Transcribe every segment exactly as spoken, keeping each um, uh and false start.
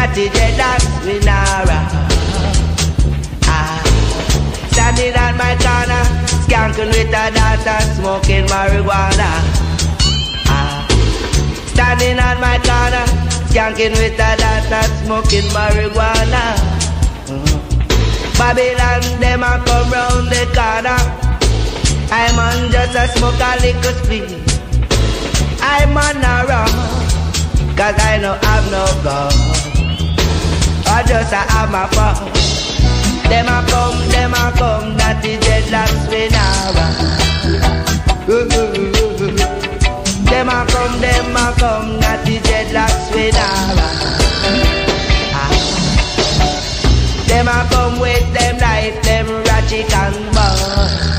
natty dreadlocks we nara. Ah, standing at my corner, skanking with a daughter, smoking marijuana. Ah, standing at my corner, skanking with a daughter, smoking marijuana. Mm. Babylon, them a come round the corner. I'm on just a smoke a little split. I'm on a run, cause I don't have no gun. I just a have my fun. Them a come, them a come, that is dreadlocks we now. Them a come, them a come, that is dreadlocks we now. Them a come with them knife, them ratchet and ball.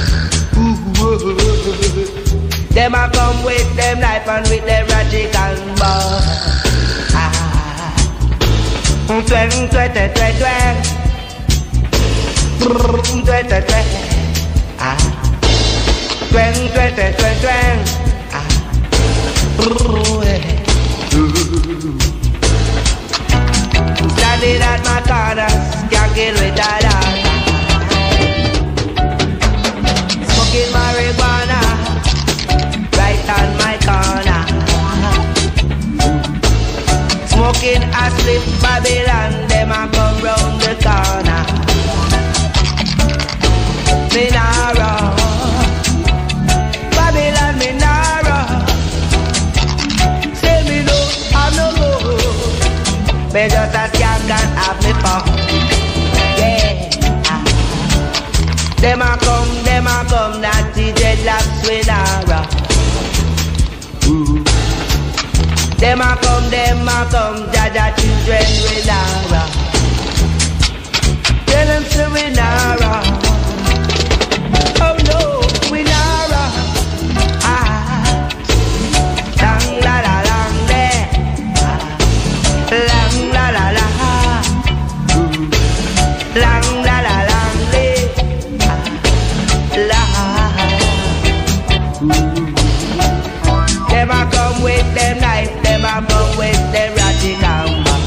Them a come with them knife and with them ratchet and ball. Ah, twang, twang, twang, twang, twang, twang, twang, twang. Ah, twang, twang, twang, twang, twang. Ah, standing at my corner, skanking with that dog, smoking marijuana right on my corner, smoking a slip Babylon, them a come round the corner. Me nah run, Babylon me nah run. Say me no, I'm no good. Me just a skank and have me fun. Yeah. Them a come, them a come, natty dreadlocks we nara. Them a come, them a come, Jaja children we nara. Tell them say we nara. Oh no, we nara. Ah, lang la la lang there. Lang la la la. Lang la la lang there. La. Them a come with them knife, them a come with them ratchet and ball.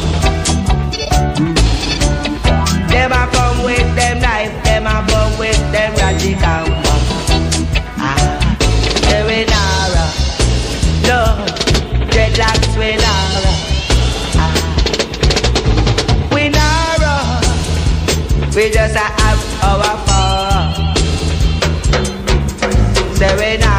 Them a come with them knife, them a come with them ratchet and ball. Ah, they we nara, no, dreadlocks we nara. Ah, we nara, we just a have our fun. Say we nara.